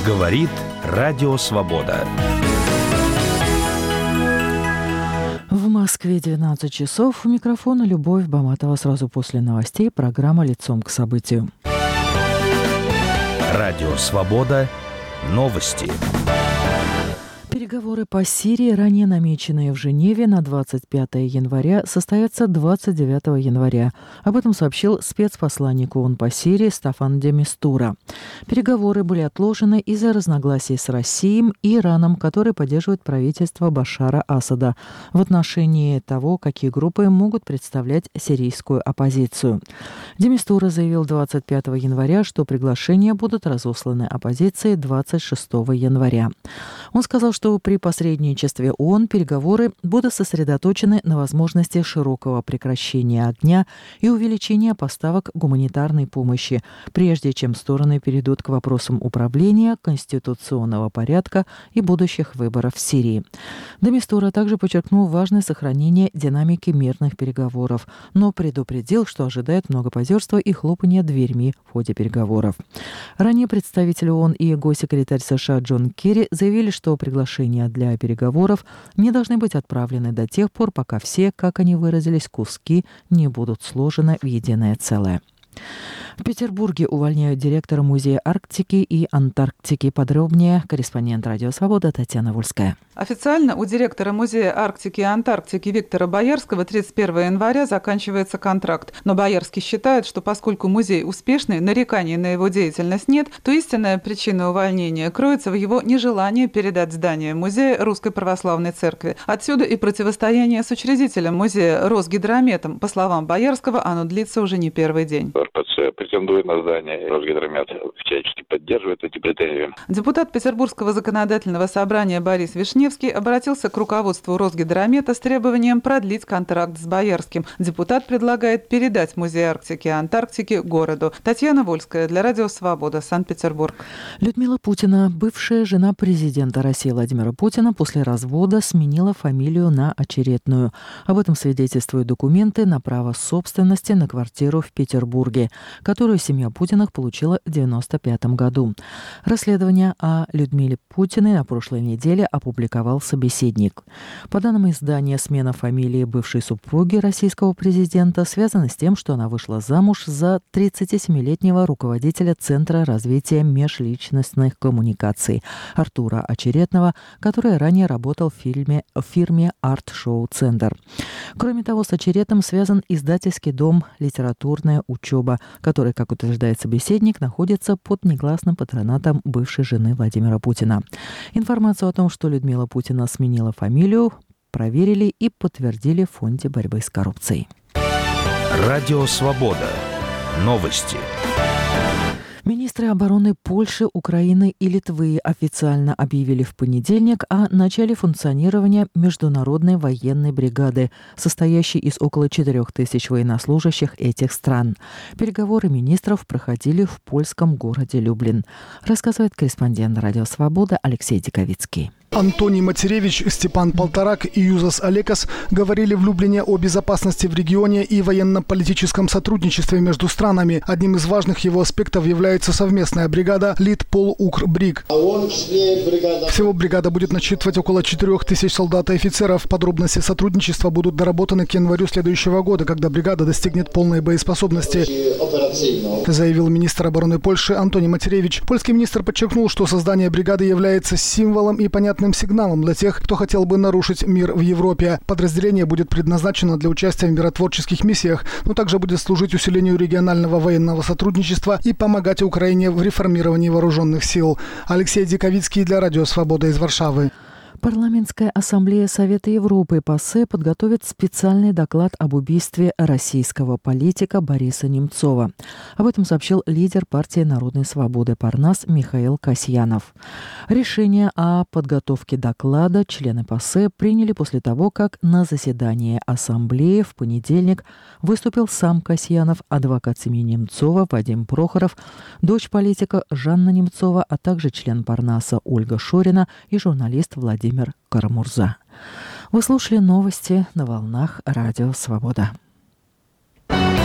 Говорит Радио Свобода. В Москве 12 часов. У микрофона Любовь Баматова. Сразу после новостей программа «Лицом к событию». Радио Свобода. Новости. Переговоры по Сирии, ранее намеченные в Женеве на 25 января, состоятся 29 января. Об этом сообщил спецпосланник ООН по Сирии Стаффан де Мистура. Переговоры были отложены из-за разногласий с Россией и Ираном, которые поддерживают правительство Башара Асада в отношении того, какие группы могут представлять сирийскую оппозицию. Де Мистура заявил 25 января, что приглашения будут разосланы оппозиции 26 января. Он сказал, что при посредничестве ООН переговоры будут сосредоточены на возможности широкого прекращения огня и увеличения поставок гуманитарной помощи, прежде чем стороны перейдут к вопросам управления, конституционного порядка и будущих выборов в Сирии. де Мистура также подчеркнул важность сохранения динамики мирных переговоров, но предупредил, что ожидает многопозерства и хлопания дверьми в ходе переговоров. Ранее представитель ООН и госсекретарь США Джон Керри заявили, что приглашения для переговоров не должны быть отправлены до тех пор, пока все, как они выразились, куски не будут сложены в единое целое. В Петербурге увольняют директора Музея Арктики и Антарктики. Подробнее корреспондент «Радио Свобода» Татьяна Вольская. Официально у директора Музея Арктики и Антарктики Виктора Боярского 31 января заканчивается контракт. Но Боярский считает, что поскольку музей успешный, нареканий на его деятельность нет, то истинная причина увольнения кроется в его нежелании передать здание музея Русской Православной Церкви. Отсюда и противостояние с учредителем музея Росгидрометом. По словам Боярского, оно длится уже не первый день. РПЦ претендует на здание, Росгидромет всячески поддерживает эти претензии. Депутат Петербургского законодательного собрания Борис Вишневский обратился к руководству Росгидромета с требованием продлить контракт с Боярским. Депутат предлагает передать Музей Арктики и Антарктики городу. Татьяна Вольская для Радио Свобода, Санкт-Петербург. Людмила Путина, бывшая жена президента России Владимира Путина, после развода сменила фамилию на очередную. Об этом свидетельствуют документы на право собственности на квартиру в Петербурге, которую семья Путиных получила в 1995 году. Расследование о Людмиле Путиной на прошлой неделе опубликовал «Собеседник». По данным издания, смена фамилии бывшей супруги российского президента связана с тем, что она вышла замуж за 37-летнего руководителя Центра развития межличностных коммуникаций Артура Очеретного, который ранее работал в фирме «Арт-шоу-центр». Кроме того, с Очеретом связан издательский дом «Литературная учеба», который, как утверждает «Собеседник», находится под негласным патронатом бывшей жены Владимира Путина. Информацию о том, что Людмила Путина сменила фамилию, проверили и подтвердили в Фонде борьбы с коррупцией. Радио Свобода. Новости. Министры обороны Польши, Украины и Литвы официально объявили в понедельник о начале функционирования международной военной бригады, состоящей из около 4000 военнослужащих этих стран. Переговоры министров проходили в польском городе Люблин, рассказывает корреспондент «Радио Свобода» Алексей Диковицкий. Антоний Матеревич, Степан Полторак и Юзас Олекас говорили в Люблине о безопасности в регионе и военно-политическом сотрудничестве между странами. Одним из важных его аспектов является совместная бригада Литпол-Укр-Бриг. Всего бригада будет насчитывать около 4000 солдат и офицеров. Подробности сотрудничества будут доработаны к январю следующего года, когда бригада достигнет полной боеспособности, заявил министр обороны Польши Антоний Матеревич. Польский министр подчеркнул, что создание бригады является символом и понятным сигналом для тех, кто хотел бы нарушить мир в Европе. Подразделение будет предназначено для участия в миротворческих миссиях, но также будет служить усилению регионального военного сотрудничества и помогать Украине в реформировании вооруженных сил. Алексей Диковицкий для Радио Свобода из Варшавы. Парламентская ассамблея Совета Европы ПАСЕ подготовит специальный доклад об убийстве российского политика Бориса Немцова. Об этом сообщил лидер партии Народной свободы Парнас Михаил Касьянов. Решение о подготовке доклада члены ПАСЕ приняли после того, как на заседании ассамблеи в понедельник выступил сам Касьянов, адвокат семьи Немцова Вадим Прохоров, дочь политика Жанна Немцова, а также член Парнаса Ольга Шорина и журналист Владимир Карамурза. Вы слушали новости на волнах Радио Свобода.